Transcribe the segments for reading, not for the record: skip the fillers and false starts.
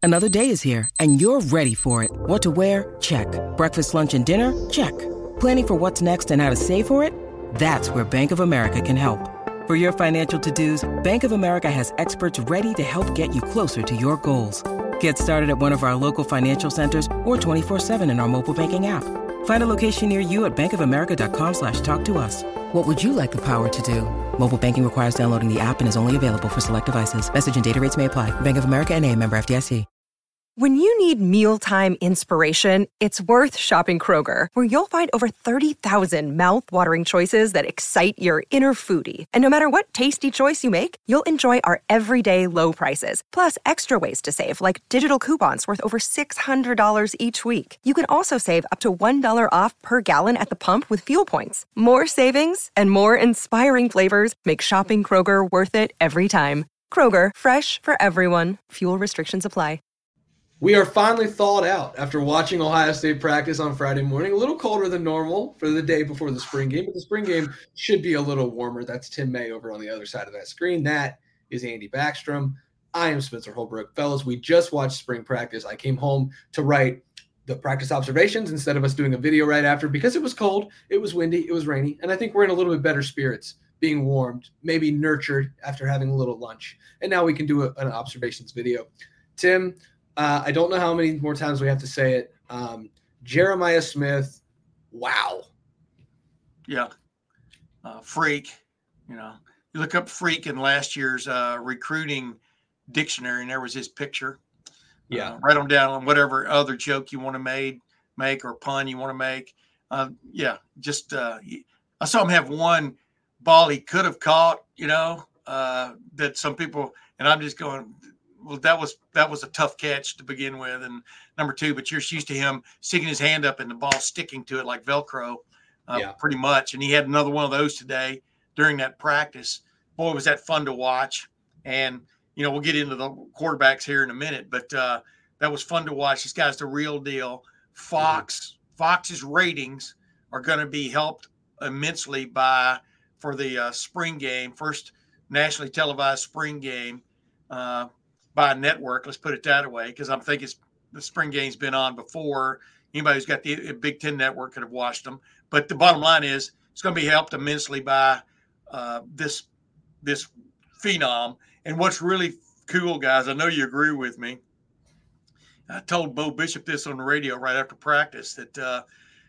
Another day is here, and you're ready for it. What to wear? Check. Breakfast, lunch, and dinner? Check. Planning for what's next and how to save for it? That's where Bank of America can help. For your financial to-dos, Bank of America has experts ready to help get you closer to your goals. Get started at one of our local financial centers or 24/7 in our mobile banking app. Find a location near you at bankofamerica.com/talktous. What would you like the power to do? Mobile banking requires downloading the app and is only available for select devices. Message and data rates may apply. Bank of America N.A., member FDIC. When you need mealtime inspiration, it's worth shopping Kroger, where you'll find over 30,000 mouth-watering choices that excite your inner foodie. And no matter what tasty choice you make, you'll enjoy our everyday low prices, plus extra ways to save, like digital coupons worth over $600 each week. You can also save up to $1 off per gallon at the pump with fuel points. More savings and more inspiring flavors make shopping Kroger worth it every time. Kroger, fresh for everyone. Fuel restrictions apply. We are finally thawed out after watching Ohio State practice on Friday morning. A little colder than normal for the day before the spring game, but the spring game should be a little warmer. That's Tim May over on the other side of that screen. That is Andy Backstrom. I am Spencer Holbrook. Fellas, we just watched spring practice. I came home to write the practice observations instead of us doing a video right after because it was cold, it was windy, it was rainy, and I think we're in a little bit better spirits, being warmed, maybe nurtured after having a little lunch. And now we can do an observations video. Tim, I don't know how many more times we have to say it. Jeremiah Smith, wow. Yeah. Freak. You know, you look up freak in last year's recruiting dictionary, and there was his picture. Yeah. Write them down on whatever other joke you want to make or pun you want to make. I saw him have one ball he could have caught, that some people, and I'm just going, well, that was a tough catch to begin with. And number two, but you're used to him sticking his hand up and the ball sticking to it like Velcro pretty much. And he had another one of those today during that practice. Boy, was that fun to watch. And, we'll get into the quarterbacks here in a minute, but that was fun to watch. This guy's the real deal. Fox's ratings are going to be helped immensely for the spring game, first nationally televised spring game, by a network, let's put it that way, because I'm thinking the spring game's been on before. Anybody who's got the Big Ten network could have watched them. But the bottom line is it's going to be helped immensely by this phenom. And what's really cool, guys, I know you agree with me. I told Bo Bishop this on the radio right after practice that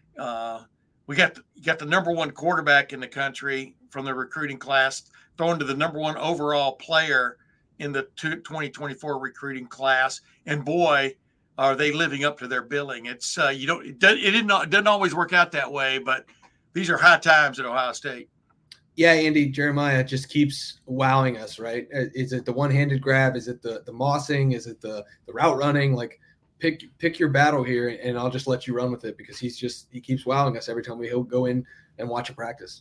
you got the number one quarterback in the country from the recruiting class thrown to the number one overall player in the 2024 recruiting class, and boy, are they living up to their billing. It's it doesn't always work out that way, but these are high times at Ohio State. Yeah, Andy, Jeremiah just keeps wowing us, right? Is it the one-handed grab? Is it the mossing? Is it the route running? Like, pick your battle here, and I'll just let you run with it because he keeps wowing us every time he'll go in and watch a practice.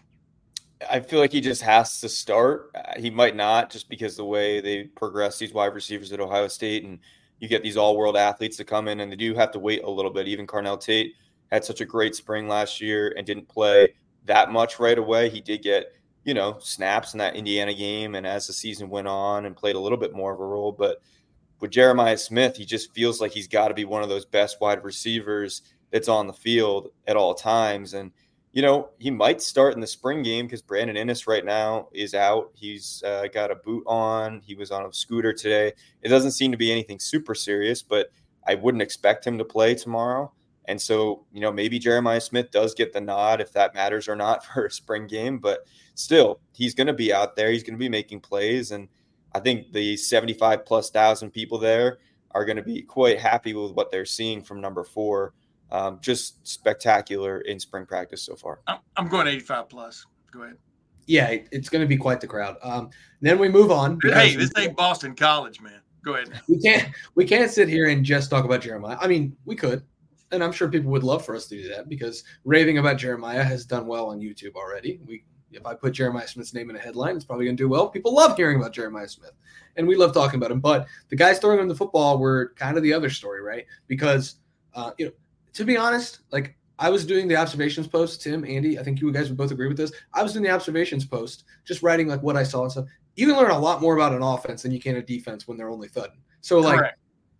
I feel like he just has to start. He might not, just because the way they progress these wide receivers at Ohio State, and you get these all-world athletes to come in, and they do have to wait a little bit. Even Carnell Tate had such a great spring last year and didn't play that much right away. He did get, snaps in that Indiana game, and as the season went on and played a little bit more of a role. But with Jeremiah Smith, he just feels like he's got to be one of those best wide receivers that's on the field at all times. And he might start in the spring game because Brandon Inniss right now is out. He's got a boot on. He was on a scooter today. It doesn't seem to be anything super serious, but I wouldn't expect him to play tomorrow. And so, maybe Jeremiah Smith does get the nod, if that matters or not, for a spring game. But still, he's going to be out there. He's going to be making plays. And I think the 75,000+ people there are going to be quite happy with what they're seeing from number 4. Just spectacular in spring practice so far. I'm going 85+. Go ahead. Yeah, it's going to be quite the crowd. Then we move on. Hey, this ain't Boston College, man. Go ahead. We can't sit here and just talk about Jeremiah. I mean, we could, and I'm sure people would love for us to do that because raving about Jeremiah has done well on YouTube already. If I put Jeremiah Smith's name in a headline, it's probably going to do well. People love hearing about Jeremiah Smith, and we love talking about him. But the guys throwing him the football were kind of the other story, right? Because, to be honest, like I was doing the observations post, Tim, Andy, I think you guys would both agree with this. I was doing the observations post, just writing like what I saw and stuff. You can learn a lot more about an offense than you can a defense when they're only thudding. So like, correct.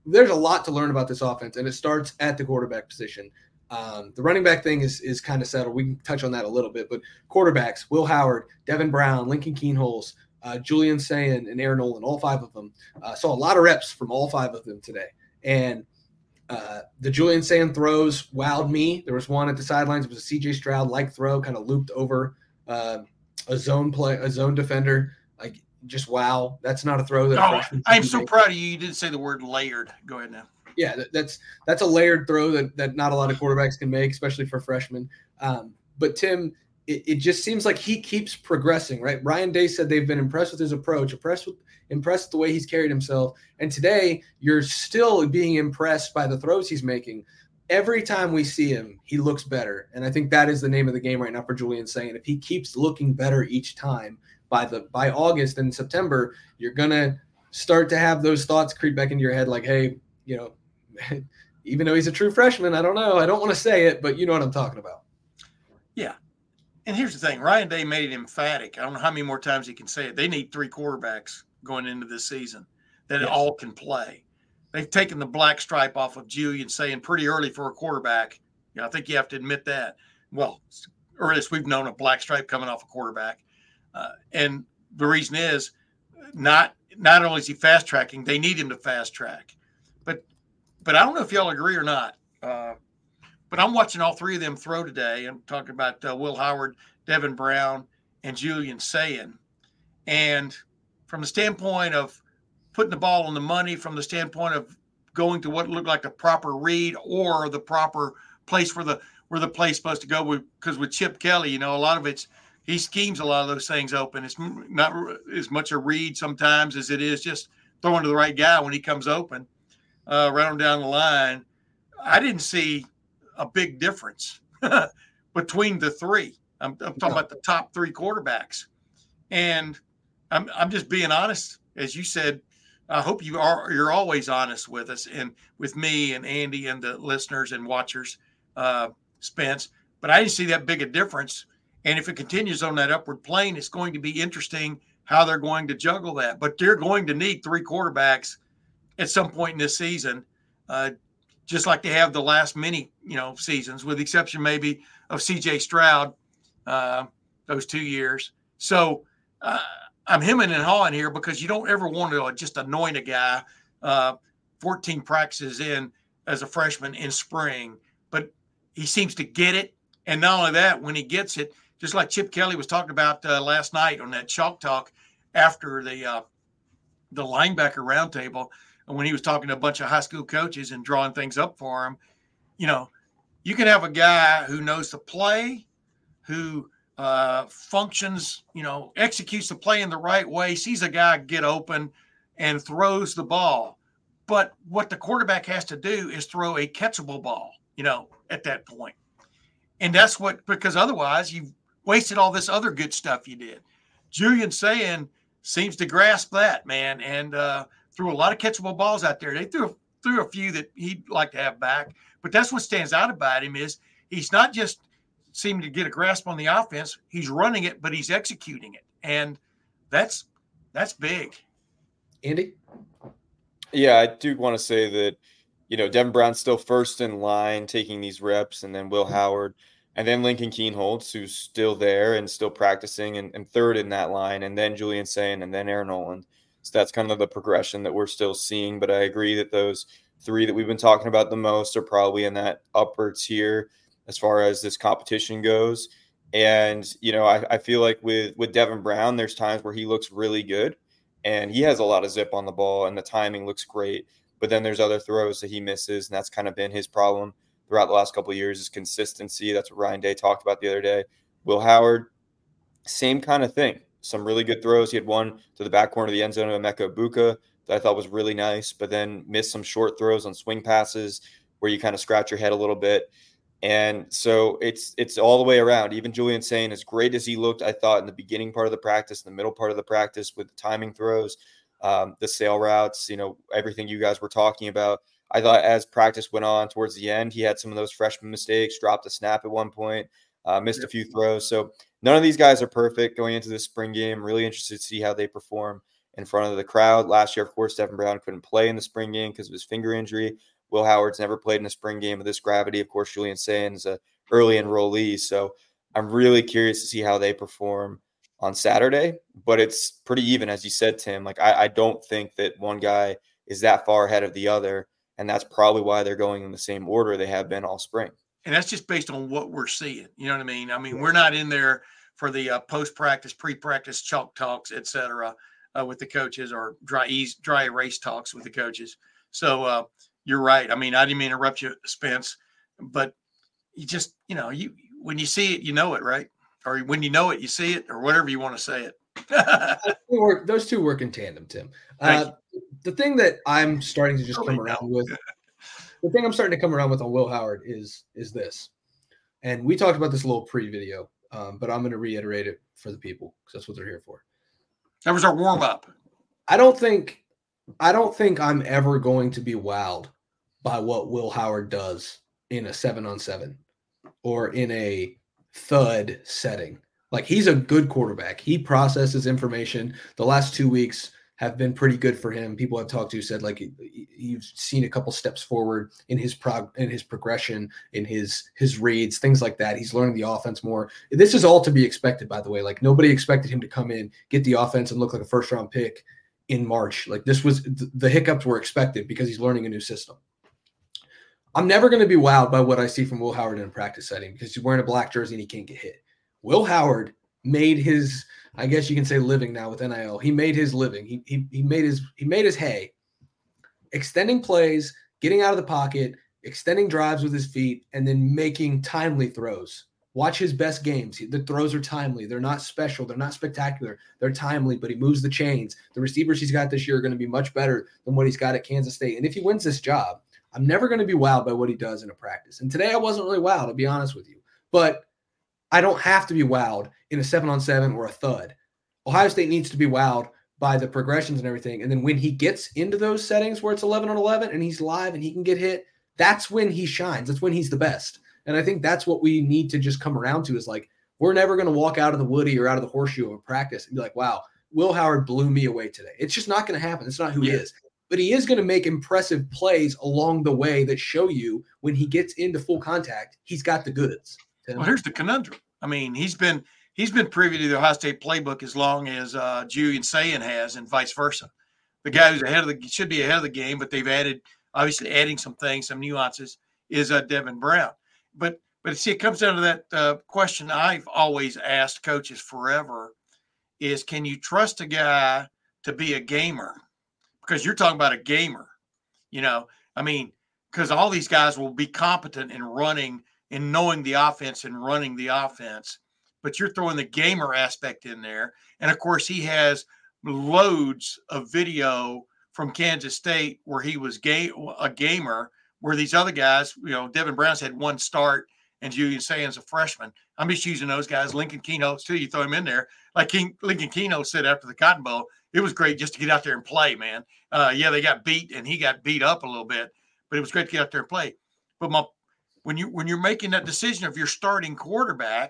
there's a lot to learn about this offense, and it starts at the quarterback position. The running back thing is kind of settled. We can touch on that a little bit, but quarterbacks, Will Howard, Devin Brown, Lincoln Kienholz, Julian Sayin, and Aaron Nolan, all 5 of them. Saw a lot of reps from all 5 of them today. And the Julian Sayin throws wowed me. There was one at the sidelines. It was a CJ Stroud-like throw, kind of looped over a zone defender. Like, just wow. That's not a throw that I'm so proud of you. You didn't say the word layered. Go ahead now. Yeah, that's a layered throw that not a lot of quarterbacks can make, especially for freshmen. But Tim, it just seems like he keeps progressing, right? Ryan Day said they've been impressed with his approach, impressed with the way he's carried himself. And today, you're still being impressed by the throws he's making. Every time we see him, he looks better. And I think that is the name of the game right now for Julian Sayin. If he keeps looking better each time, by August and September, you're going to start to have those thoughts creep back into your head like, hey, even though he's a true freshman, I don't know. I don't want to say it, but you know what I'm talking about. Yeah. And here's the thing. Ryan Day made it emphatic. I don't know how many more times he can say it. They need 3 quarterbacks going into this season that all can play. They've taken the black stripe off of Julian Sayin pretty early for a quarterback. I think you have to admit that. Well, or at least we've known a black stripe coming off a quarterback. And the reason is not only is he fast tracking, they need him to fast track. But I don't know if y'all agree or not. But I'm watching all 3 of them throw today. I'm talking about Will Howard, Devin Brown, and Julian Sayin. And from the standpoint of putting the ball on the money, from the standpoint of going to what looked like the proper read or the proper place where the play's supposed to go, because with Chip Kelly, a lot of he schemes a lot of those things open. It's not as much a read sometimes as it is just throwing to the right guy when he comes open. Right on down the line, I didn't see a big difference between the 3. I'm talking about the top 3 quarterbacks, and I'm just being honest, as you said. I hope you're always honest with us and with me and Andy and the listeners and watchers, Spence. But I didn't see that big a difference, and if it continues on that upward plane, it's going to be interesting how they're going to juggle that. But they're going to need 3 quarterbacks at some point in this season, just like they have the last many, seasons, with the exception maybe of CJ Stroud, those 2 years. So I'm hemming and hawing here because you don't ever want to just anoint a guy 14 practices in as a freshman in spring, but he seems to get it. And not only that, when he gets it, just like Chip Kelly was talking about last night on that Chalk Talk after the linebacker roundtable, and when he was talking to a bunch of high school coaches and drawing things up for him, you can have a guy who knows the play, who functions, executes the play in the right way, sees a guy get open and throws the ball. But what the quarterback has to do is throw a catchable ball, at that point. And that's because otherwise you've wasted all this other good stuff you did. Julian Sayin seems to grasp that, man, and threw a lot of catchable balls out there. They threw a few that he'd like to have back, but that's what stands out about him is he's not just seeming to get a grasp on the offense. He's running it, but he's executing it. And that's big. Andy? Yeah, I do want to say that, Devin Brown's still first in line taking these reps, and then Will Howard, and then Lincoln Kienholz, who's still there and still practicing and third in that line, and then Julian Sayin, and then Aaron Nolan. So that's kind of the progression that we're still seeing. But I agree that those 3 that we've been talking about the most are probably in that upper tier as far as this competition goes. And, I feel like with Devin Brown, there's times where he looks really good and he has a lot of zip on the ball and the timing looks great. But then there's other throws that he misses, and that's kind of been his problem throughout the last couple of years is consistency. That's what Ryan Day talked about the other day. Will Howard, same kind of thing. Some really good throws. He had one to the back corner of the end zone of Emeka Egbuka that I thought was really nice, but then missed some short throws on swing passes where you kind of scratch your head a little bit. And so it's all the way around. Even Julian Sayin, as great as he looked, I thought in the beginning part of the practice, the middle part of the practice with the timing throws, the sail routes, everything you guys were talking about. I thought as practice went on towards the end, he had some of those freshman mistakes, dropped a snap at one point, missed a few throws. So none of these guys are perfect going into this spring game. Really interested to see how they perform. in front of the crowd. Last year, of course, Devin Brown couldn't play in the spring game because of his finger injury. Will Howard's never played in a spring game of this gravity. Of course, Julian Sayin is an early enrollee. So I'm really curious to see how they perform on Saturday. But it's pretty even, as you said, Tim. Like, I don't think that one guy is that far ahead of the other. And that's probably why they're going in the same order they have been all spring. And that's just based on what we're seeing. You know what I mean? I mean, we're not in there for the post-practice, pre-practice chalk talks, et cetera, with the coaches, or dry erase talks with the coaches. So you're right. I mean, I didn't mean to interrupt you, Spence, but you just, when you see it, you know it, right? Or when you know it, you see it, or whatever you want to say it. Those two work in tandem, Tim. The thing that I'm starting to just come around with, the thing I'm starting to come around with on Will Howard is this. And we talked about this a little pre-video, but I'm going to reiterate it for the people because that's what they're here for. That was our warm-up. I don't think I'm ever going to be wowed by what Will Howard does in a 7-on-7 or in a thud setting. Like, he's a good quarterback. He processes information. The last 2 weeks have been pretty good for him. People I've talked to said, like, you've seen a couple steps forward in his progression, in his reads, things like that. He's learning the offense more. This is all to be expected, by the way. Like, nobody expected him to come in, get the offense, and look like a first-round pick in March. Like, this was the hiccups were expected because he's learning a new system. I'm never going to be wowed by what I see from Will Howard in a practice setting because he's wearing a black jersey and he can't get hit. Will Howard made his, I guess you can say, living now with NIL. He made his living. He made his hay, extending plays, getting out of the pocket, extending drives with his feet, and then making timely throws. Watch his best games. The throws are timely. They're not special. They're not spectacular. They're timely, but he moves the chains. The receivers he's got this year are going to be much better than what he's got at Kansas State. And if he wins this job, I'm never going to be wowed by what he does in a practice. And today I wasn't really wowed, to be honest with you. But I don't have to be wowed in a 7-on-7 or a thud. Ohio State needs to be wowed by the progressions and everything. And then when he gets into those settings where it's 11-on-11 and he's live and he can get hit, that's when he shines. That's when he's the best. And I think that's what we need to just come around to is, like, we're never going to walk out of the Woody or out of the horseshoe of a practice and be like, wow, Will Howard blew me away today. It's just not going to happen. It's not who he is. But he is going to make impressive plays along the way that show you when he gets into full contact, he's got the goods. Well, here's the conundrum. I mean, he's been privy to the Ohio State playbook as long as Julian Sayin has, and vice versa. The guy who's should be ahead of the game, but they've adding some things, some nuances, is Devin Brown. But see, it comes down to that question I've always asked coaches forever is, can you trust a guy to be a gamer? Because you're talking about a gamer, I mean, because all these guys will be competent in running and knowing the offense and running the offense, but you're throwing the gamer aspect in there. And of course, he has loads of video from Kansas State where he was a gamer, where these other guys, Devin Brown's had one start and Julian Sayin's a freshman. I'm just using those guys. Lincoln Keno, too, you throw him in there. Like Lincoln Keno said after the Cotton Bowl, it was great just to get out there and play, man. They got beat and he got beat up a little bit, but it was great to get out there and play. But when you're making that decision of your starting quarterback,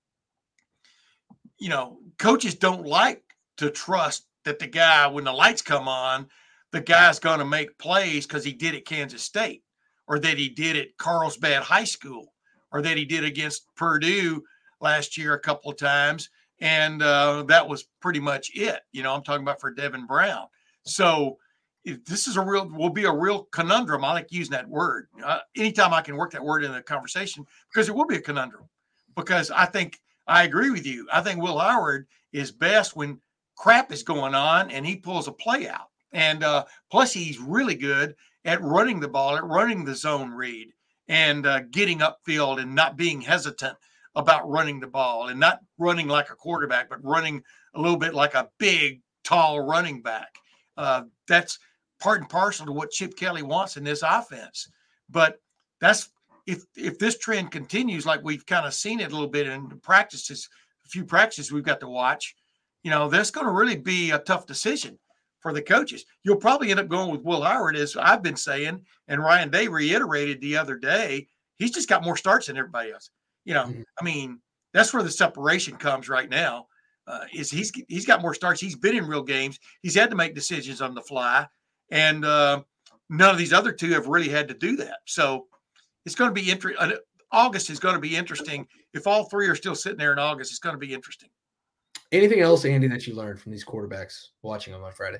coaches don't like to trust that the guy, when the lights come on, the guy's going to make plays because he did at Kansas State, or that he did at Carlsbad High School, or that he did against Purdue last year a couple of times. And that was pretty much it. I'm talking about for Devin Brown. So this is will be a real conundrum. I like using that word. Anytime I can work that word in the conversation, because it will be a conundrum. Because I agree with you. I think Will Howard is best when crap is going on and he pulls a play out. And plus he's really good at running the ball, at running the zone read, and getting upfield and not being hesitant about running the ball, and not running like a quarterback, but running a little bit like a big, tall running back. That's part and parcel to what Chip Kelly wants in this offense. But that's if this trend continues, like we've kind of seen it a little bit in practices, a few practices we've got to watch, that's going to really be a tough decision for the coaches. You'll probably end up going with Will Howard, as I've been saying, and Ryan Day reiterated the other day. He's just got more starts than everybody else. I mean, that's where the separation comes right now. is he's got more starts. He's been in real games. He's had to make decisions on the fly, and none of these other two have really had to do that. So it's going to be interesting. August is going to be interesting. If all three are still sitting there in August, it's going to be interesting. Anything else, Andy, that you learned from these quarterbacks watching them on Friday?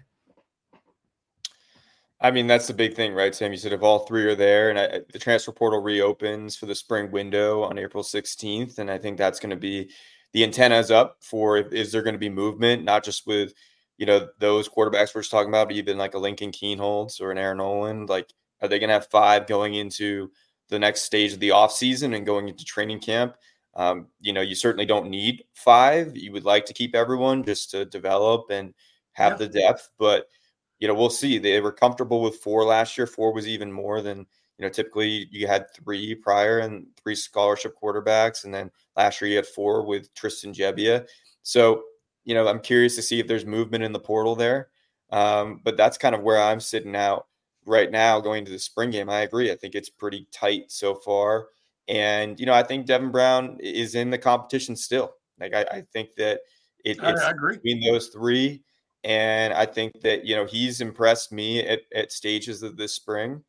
I mean, that's the big thing, right, Sam? You said if all three are there, and the transfer portal reopens for the spring window on April 16th, and I think that's going to be the antennas up for is there going to be movement, not just with, those quarterbacks we're just talking about, but even like a Lincoln Kienholz or an Aaron Nolan. Like, are they going to have 5 going into the next stage of the offseason and going into training camp? You certainly don't need 5. You would like to keep everyone just to develop and have the depth, but we'll see. They were comfortable with 4 last year. 4 was even more than, typically you had 3 prior and 3 scholarship quarterbacks. And then last year you had 4 with Tristan Gebbia. So, I'm curious to see if there's movement in the portal there. But that's kind of where I'm sitting out right now going to the spring game. I agree. I think it's pretty tight so far. And, I think Devin Brown is in the competition still. Like, I think that it's I agree. Between those 3. And I think that, he's impressed me at stages of this spring.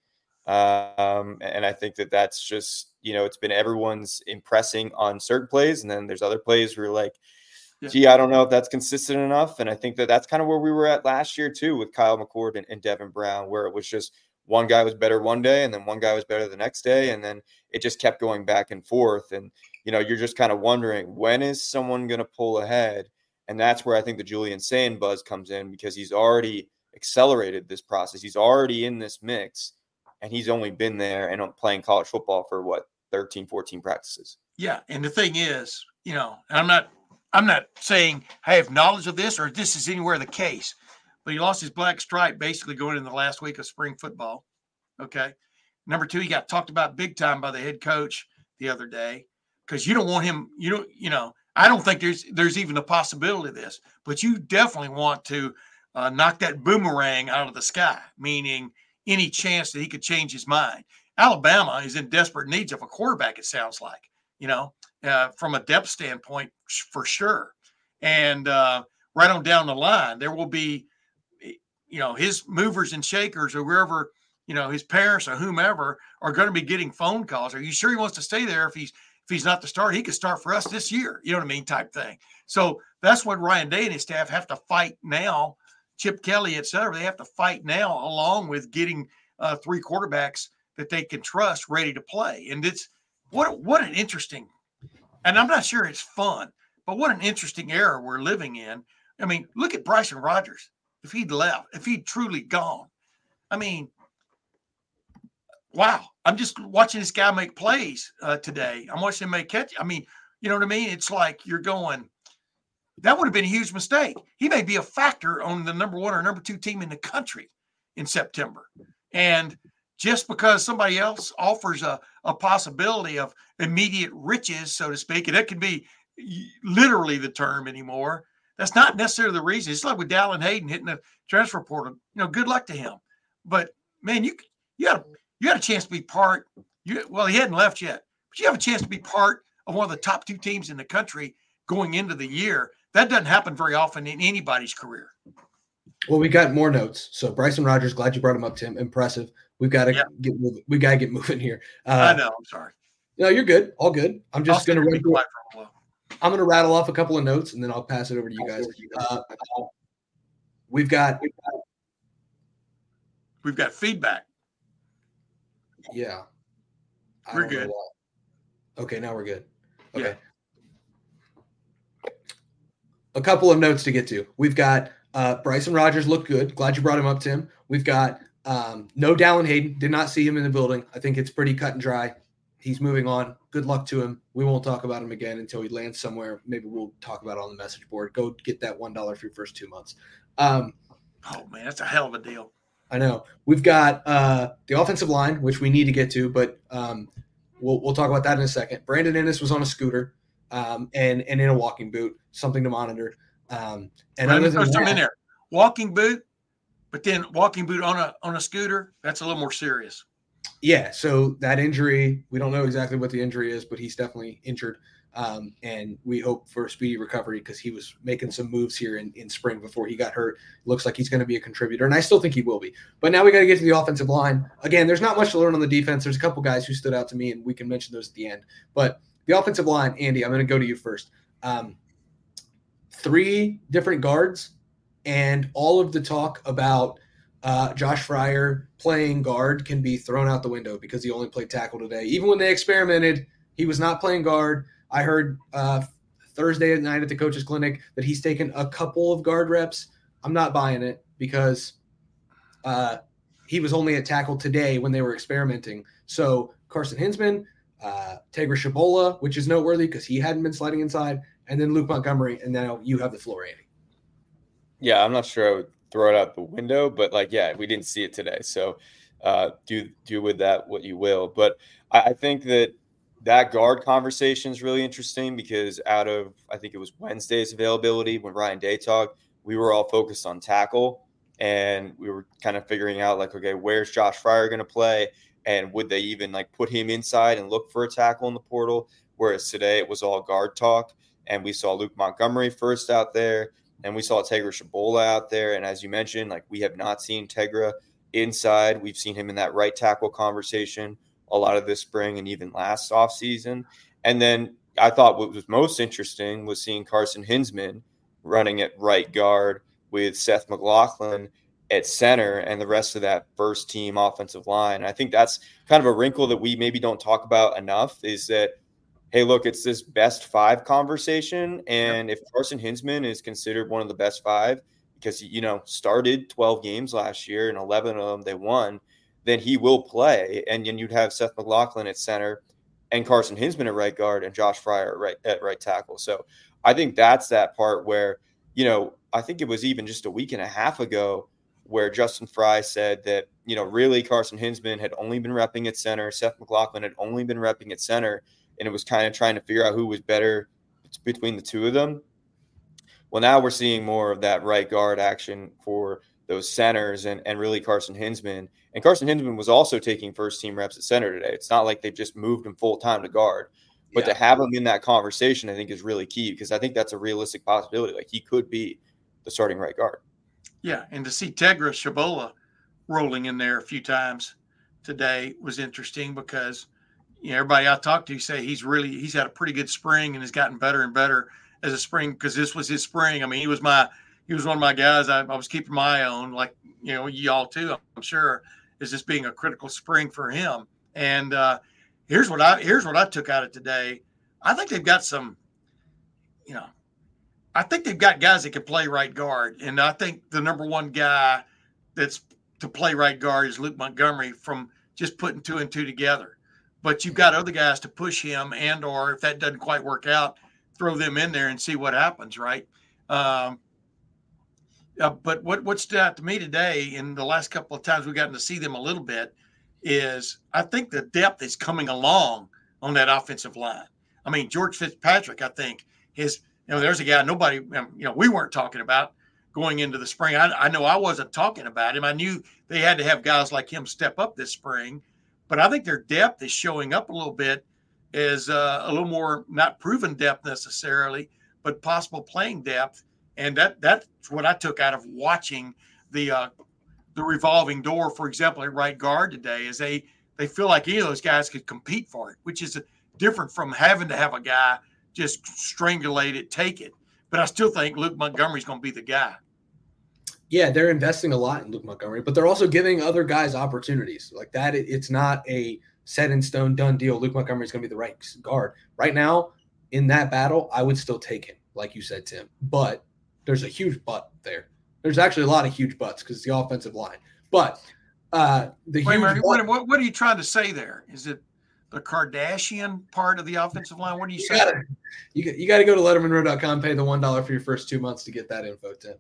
And I think that that's just, it's been everyone's impressing on certain plays. And then there's other plays where you're like, gee, I don't know if that's consistent enough. And I think that that's kind of where we were at last year too, with Kyle McCord and Devin Brown, where it was just one guy was better one day and then one guy was better the next day. And then it just kept going back and forth. And, you're just kind of wondering, when is someone going to pull ahead? And that's where I think the Julian Sayin buzz comes in, because he's already accelerated this process. He's already in this mix, and he's only been there and playing college football for 13, 14 practices. Yeah. And the thing is, I'm not saying I have knowledge of this or this is anywhere the case, but he lost his black stripe basically going in the last week of spring football. Okay. Number 2, he got talked about big time by the head coach the other day, because you don't want him, I don't think there's even a possibility of this, but you definitely want to knock that boomerang out of the sky, meaning any chance that he could change his mind. Alabama is in desperate needs of a quarterback, it sounds like, from a depth standpoint, for sure. And right on down the line, there will be, his movers and shakers or wherever, his parents or whomever are going to be getting phone calls. Are you sure he wants to stay there? If he's not the starter, he could start for us this year. You know what I mean? Type thing. So that's what Ryan Day and his staff have to fight now. Chip Kelly, et cetera. They have to fight now, along with getting 3 quarterbacks that they can trust ready to play. And it's what an interesting, and I'm not sure it's fun, but what an interesting era we're living in. I mean, look at Bryson Rodgers. If he'd left, if he'd truly gone, I mean, wow. I'm just watching this guy make plays today. I'm watching him make catch. I mean, you know what I mean? It's like you're going, that would have been a huge mistake. He may be a factor on the number 1 or number 2 team in the country in September. And just because somebody else offers a possibility of immediate riches, so to speak, and that could be literally the term anymore, that's not necessarily the reason. It's like with Dallin Hayden hitting the transfer portal. Good luck to him. But, man, you had a chance to be part. He hadn't left yet, but you have a chance to be part of one of the top 2 teams in the country going into the year. That doesn't happen very often in anybody's career. Well, we got more notes. So Bryson Rodgers, glad you brought him up, Tim. Impressive. We've got to get moving. We got to get moving here. I know. I'm sorry. No, you're good. All good. I'm just going to I'm going to rattle off a couple of notes, and then I'll pass it over to you guys. We've got feedback. Yeah. We're good. Okay, now we're good. Okay. Yeah. A couple of notes to get to. We've got Bryson Rodgers looked good. Glad you brought him up, Tim. We've got no Dallin Hayden. Did not see him in the building. I think it's pretty cut and dry. He's moving on. Good luck to him. We won't talk about him again until he lands somewhere. Maybe we'll talk about it on the message board. Go get that $1 for your first 2 months. Oh, man, that's a hell of a deal. I know. We've got the offensive line, which we need to get to, but we'll talk about that in a second. Brandon Ennis was on a scooter and in a walking boot, something to monitor. And other than that, in there, walking boot, but then walking boot on a scooter, that's a little more serious. Yeah, so that injury, we don't know exactly what the injury is, but he's definitely injured. And we hope for a speedy recovery because he was making some moves here in spring before he got hurt. Looks like he's going to be a contributor, and I still think he will be. But now we got to get to the offensive line. Again, there's not much to learn on the defense. There's a couple guys who stood out to me, and we can mention those at the end. But the offensive line, Andy, I'm going to go to you first. 3 different guards, and all of the talk about Josh Fryer playing guard can be thrown out the window because he only played tackle today. Even when they experimented, he was not playing guard. I heard Thursday night at the coaches clinic that he's taken a couple of guard reps. I'm not buying it because he was only at tackle today when they were experimenting. So Carson Hinsman, Tegra Shabola, which is noteworthy because he hadn't been sliding inside, and then Luke Montgomery, and now you have the floor, Andy. Yeah, I'm not sure I would throw it out the window, but we didn't see it today. So do with that what you will. But I think that guard conversation is really interesting because out of, I think it was Wednesday's availability when Ryan Day talked, we were all focused on tackle, and we were kind of figuring out okay, where's Josh Fryer going to play? And would they even put him inside and look for a tackle in the portal? Whereas today it was all guard talk, and we saw Luke Montgomery first out there, and we saw Tegra Shabola out there. And as you mentioned, we have not seen Tegra inside. We've seen him in that right tackle conversation a lot of this spring and even last offseason. And then I thought what was most interesting was seeing Carson Hinsman running at right guard with Seth McLaughlin at center and the rest of that first team offensive line. I think that's kind of a wrinkle that we maybe don't talk about enough is that, hey, look, it's this best 5 conversation. And if Carson Hinsman is considered one of the best 5 because he, started 12 games last year and 11 of them they won, then he will play. And then you'd have Seth McLaughlin at center and Carson Hinsman at right guard and Josh Fryer at right tackle. So I think that's that part where, I think it was even just a week and a half ago where Justin Fry said that, really Carson Hinsman had only been repping at center. Seth McLaughlin had only been repping at center. And it was kind of trying to figure out who was better between the two of them. Well, now we're seeing more of that right guard action for those centers and really Carson Hinsman. And Carson Hinsman was also taking first-team reps at center today. It's not like they've just moved him full-time to guard. But to have him in that conversation, I think, is really key because I think that's a realistic possibility. He could be the starting right guard. Yeah, and to see Tegra Shabola rolling in there a few times today was interesting because everybody I talked to say he's had a pretty good spring and has gotten better and better as a spring because this was his spring. I mean, he was one of my guys I was keeping my eye on, y'all too, I'm sure, is this being a critical spring for him. And here's what I took out of today. I think they've got some, I think they've got guys that can play right guard. And I think the number one guy that's to play right guard is Luke Montgomery from just putting 2 and 2 together. But you've got other guys to push him and or if that doesn't quite work out, throw them in there and see what happens, right? But what stood out to me today in the last couple of times we've gotten to see them a little bit is I think the depth is coming along on that offensive line. I mean, George Fitzpatrick, I think, there's a guy nobody, we weren't talking about going into the spring. I know I wasn't talking about him. I knew they had to have guys like him step up this spring. But I think their depth is showing up a little bit as a little more not proven depth necessarily, but possible playing depth. And that's what I took out of watching the revolving door, for example, at right guard today, is they feel like any of those guys could compete for it, which is different from having to have a guy just strangulate it, take it. But I still think Luke Montgomery's going to be the guy. Yeah, they're investing a lot in Luke Montgomery, but they're also giving other guys opportunities like that. It's not a set in stone, done deal. Luke Montgomery is going to be the right guard. Right now, in that battle, I would still take him, like you said, Tim. But there's a huge but there. There's actually a lot of huge buts because it's the offensive line. But what are you trying to say there? Is it the Kardashian part of the offensive line? What are you saying? You got to go to LettermanRow.com, pay the $1 for your first 2 months to get that info, Tim.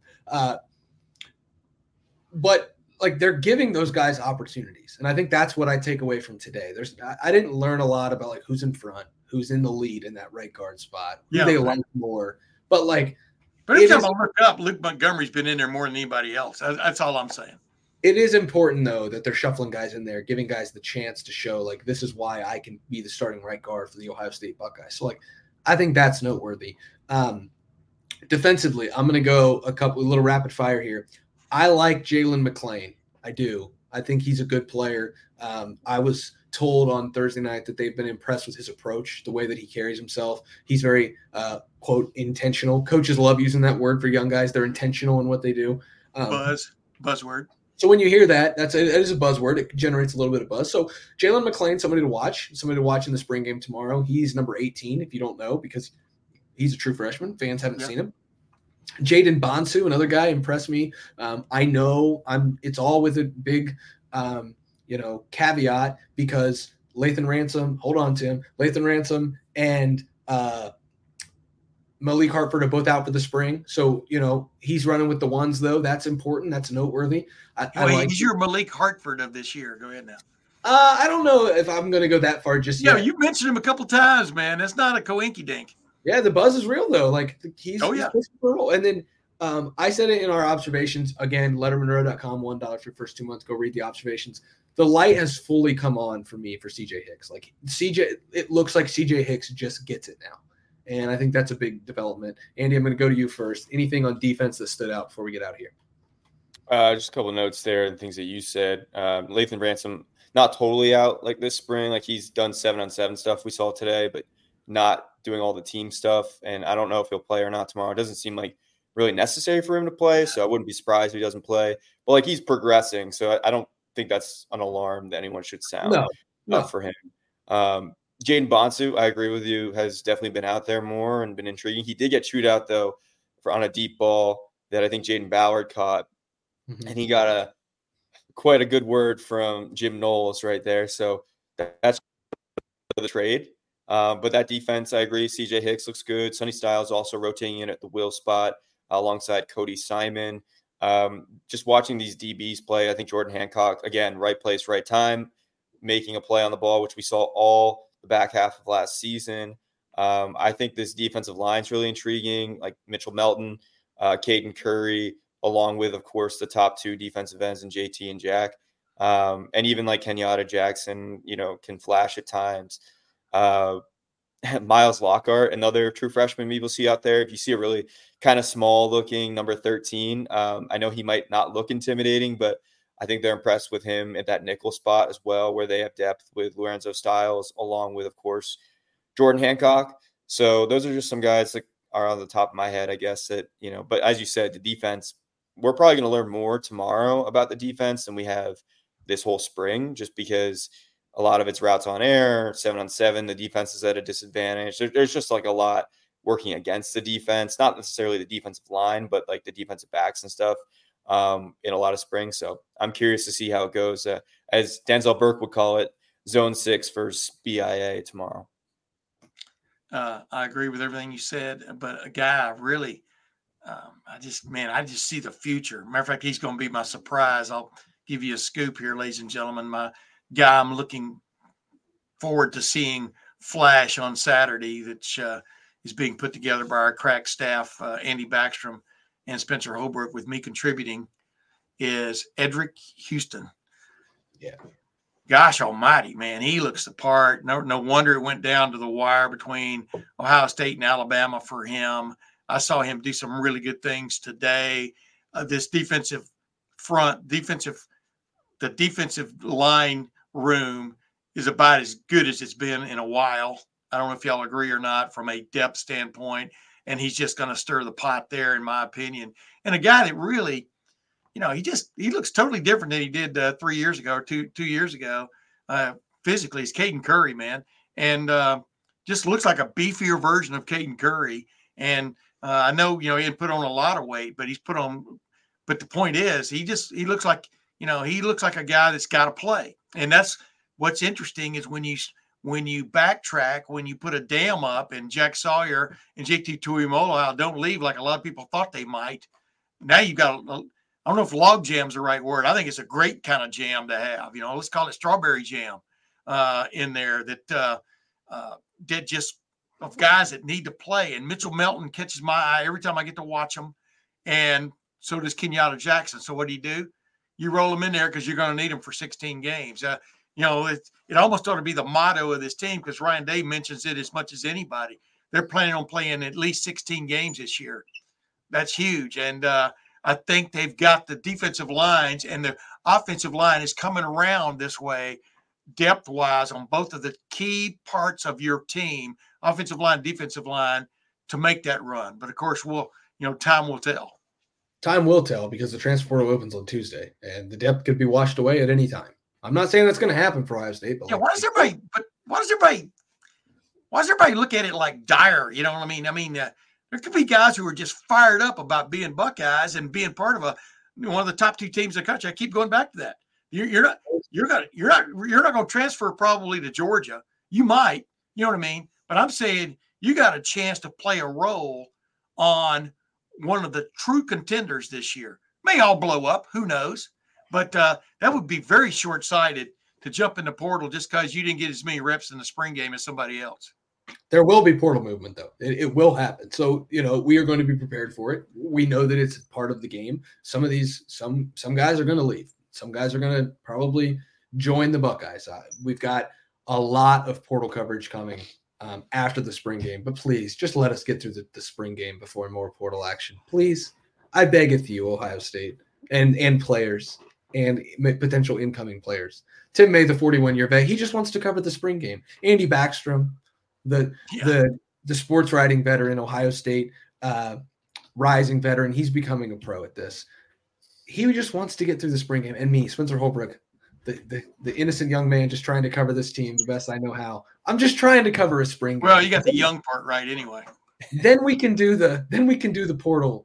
But they're giving those guys opportunities. And I think that's what I take away from today. I didn't learn a lot about who's in front, who's in the lead in that right guard spot, who they like more. But every time I look up, Luke Montgomery's been in there more than anybody else. That's all I'm saying. It is important, though, that they're shuffling guys in there, giving guys the chance to show, this is why I can be the starting right guard for the Ohio State Buckeyes. So, I think that's noteworthy. Defensively, I'm going to go a little rapid fire here. I like Jalen McLean. I do. I think he's a good player. I was told on Thursday night that they've been impressed with his approach, the way that he carries himself. He's very, quote, intentional. Coaches love using that word for young guys. They're intentional in what they do. Buzzword. So when you hear that, it is a buzzword. It generates a little bit of buzz. So Jalen McLean, somebody to watch in the spring game tomorrow. He's number 18, if you don't know, because he's a true freshman. Fans haven't seen him. Jaden Bonsu, another guy, impressed me. I know it's all with a big, caveat, because Lathan Ransom, hold on to him, Lathan Ransom and Malik Hartford are both out for the spring. So, he's running with the ones, though. That's important. That's noteworthy. He's your Malik Hartford of this year. Go ahead now. I don't know if I'm going to go that far just yet. Yeah, you mentioned him a couple times, man. That's not a coinky-dink. Yeah, the buzz is real, though. Like, he's pushing for a role. And then I said it in our observations. Again, lettermanrow.com, $1 for the first 2 months. Go read the observations. The light has fully come on for me for CJ Hicks. Like, it looks like CJ Hicks just gets it now. And I think that's a big development. Andy, I'm going to go to you first. Anything on defense that stood out before we get out of here? Just a couple of notes there and things that you said. Lathan Ransom, not totally out like this spring. Like, he's done 7-on-7 stuff we saw today, but not doing all the team stuff. And I don't know if he'll play or not tomorrow. It doesn't seem like really necessary for him to play, so I wouldn't be surprised if he doesn't play. But, like, he's progressing, so I don't think that's an alarm that anyone should sound for him. Jaden Bonsu, I agree with you, has definitely been out there more and been intriguing. He did get chewed out, though, on a deep ball that I think Jaden Ballard caught. Mm-hmm. And he got quite a good word from Jim Knowles right there. So that's the trade. But that defense, I agree. CJ Hicks looks good. Sonny Styles also rotating in at the will spot alongside Cody Simon. Just watching these DBs play, I think Jordan Hancock, again, right place, right time, making a play on the ball, which we saw all the back half of last season. I think this defensive line is really intriguing, like Mitchell Melton, Caden Curry, along with, of course, the top two defensive ends in JT and Jack. And even like Kenyatta Jackson, can flash at times. Miles Lockhart, another true freshman we will see out there. If you see a really kind of small looking number 13, I know he might not look intimidating, but I think they're impressed with him at that nickel spot as well, where they have depth with Lorenzo Styles, along with, of course, Jordan Hancock. So those are just some guys that are on the top of my head, I guess, that, but as you said, the defense, we're probably going to learn more tomorrow about the defense than we have this whole spring, just because a lot of it's routes on air, 7-on-7, the defense is at a disadvantage. There's just like a lot working against the defense, not necessarily the defensive line, but like the defensive backs and stuff in a lot of spring. So I'm curious to see how it goes. As Denzel Burke would call it, Zone 6 versus BIA tomorrow. I agree with everything you said, but a guy I really, I just see the future. Matter of fact, he's going to be my surprise. I'll give you a scoop here, ladies and gentlemen. My guy I'm looking forward to seeing flash on Saturday that is being put together by our crack staff, Andy Backstrom and Spencer Holbrook, with me contributing, is Edric Houston. Yeah. Gosh almighty, man, he looks the part. No wonder it went down to the wire between Ohio State and Alabama for him. I saw him do some really good things today. This defensive line room is about as good as it's been in a while. I don't know if y'all agree or not from a depth standpoint, and he's just going to stir the pot there, in my opinion. And a guy that really, he looks totally different than he did 3 years ago or two years ago. Physically, is Caden Curry, man, and just looks like a beefier version of Caden Curry. And I know, he didn't put on a lot of weight, but he's put on. But the point is, he looks like, he looks like a guy that's got to play. And that's what's interesting is when you backtrack, when you put a dam up and Jack Sawyer and JT Tuimoloau don't leave like a lot of people thought they might. Now you've got, I don't know if log jam's the right word. I think it's a great kind of jam to have. Let's call it strawberry jam in there that did just of guys that need to play. And Mitchell Melton catches my eye every time I get to watch him. And so does Kenyatta Jackson. So what do? You roll him in there because you're going to need him for 16 games. It almost ought to be the motto of this team, because Ryan Day mentions it as much as anybody. they're planning on playing at least 16 games this year. That's huge. And I think they've got the defensive lines, and the offensive line is coming around this way depth-wise on both of the key parts of your team, offensive line, defensive line, to make that run. But, of course, time will tell. Time will tell because the transfer portal opens on Tuesday, and the depth could be washed away at any time. I'm not saying that's going to happen for Ohio State. But yeah, why does everybody look at it like dire? You know what I mean? I mean, there could be guys who are just fired up about being Buckeyes and being part of one of the top 2 teams in the country. I keep going back to that. You're not going to transfer probably to Georgia. You might, you know what I mean? But I'm saying you got a chance to play a role on one of the true contenders this year. May all blow up, who knows? But that would be very short-sighted to jump in the portal just because you didn't get as many reps in the spring game as somebody else. There will be portal movement, though. It will happen. So, we are going to be prepared for it. We know that it's part of the game. Some guys are going to leave. Some guys are going to probably join the Buckeyes. We've got a lot of portal coverage coming after the spring game. But please, just let us get through the spring game before more portal action. Please, I beg of you, Ohio State, and players and potential incoming players. Tim May, the 41-year vet, he just wants to cover the spring game. Andy Backstrom, the sports writing veteran, Ohio State rising veteran, he's becoming a pro at this. He just wants to get through the spring game. And me, Spencer Holbrook, the innocent young man just trying to cover this team the best I know how. I'm just trying to cover a spring game. Well, you got the young part right anyway. Then we can do the portal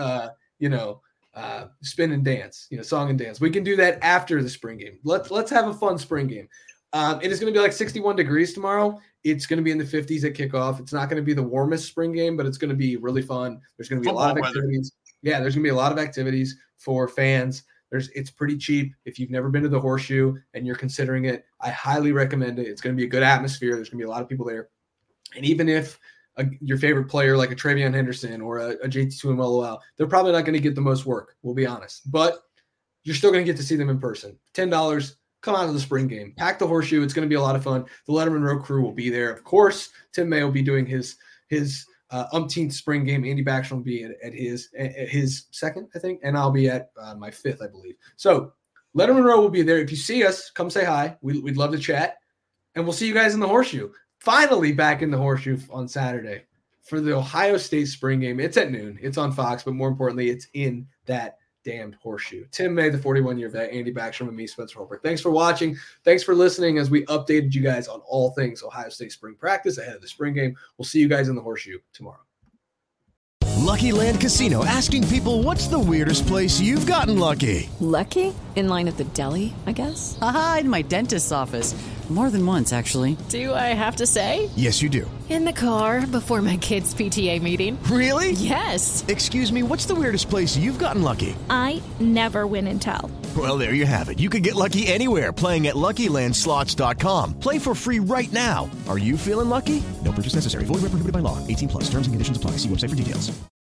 spin and dance, song and dance. We can do that after the spring game. Let's have a fun spring game. It is going to be like 61 degrees tomorrow. It's going to be in the 50s at kickoff. It's not going to be the warmest spring game, but it's going to be really fun. There's going to be a lot of activities. Yeah, there's going to be a lot of activities for fans. It's pretty cheap. If you've never been to the Horseshoe and you're considering it, I highly recommend it. It's going to be a good atmosphere. There's going to be a lot of people there. And even if your favorite player like a Travion Henderson or a JT Tuimoloau, they're probably not going to get the most work, we'll be honest. But you're still going to get to see them in person. $10, come out to the spring game. Pack the Horseshoe. It's going to be a lot of fun. The Letterman Row crew will be there. Of course, Tim May will be doing his umpteenth spring game. Andy Backstrom will be at his second, I think, and I'll be at my 5th, I believe. So Letterman Row will be there. If you see us, come say hi. We'd love to chat, and we'll see you guys in the Horseshoe. Finally back in the Horseshoe on Saturday for the Ohio State spring game. It's at noon. It's on Fox, but more importantly, it's in that damned Horseshoe. Tim May, the 41-year vet, Andy Backstrom, and me, Spencer Holbrook. Thanks for watching. Thanks for listening as we updated you guys on all things Ohio State spring practice ahead of the spring game. We'll see you guys in the Horseshoe tomorrow. Lucky Land Casino, asking people, what's the weirdest place you've gotten lucky? Lucky? In line at the deli, I guess? Aha, in my dentist's office. More than once, actually. Do I have to say? Yes, you do. In the car before my kids' PTA meeting. Really? Yes. Excuse me, what's the weirdest place you've gotten lucky? I never win and tell. Well, there you have it. You can get lucky anywhere, playing at LuckyLandSlots.com. Play for free right now. Are you feeling lucky? No purchase necessary. Void where prohibited by law. 18+. Terms and conditions apply. See website for details.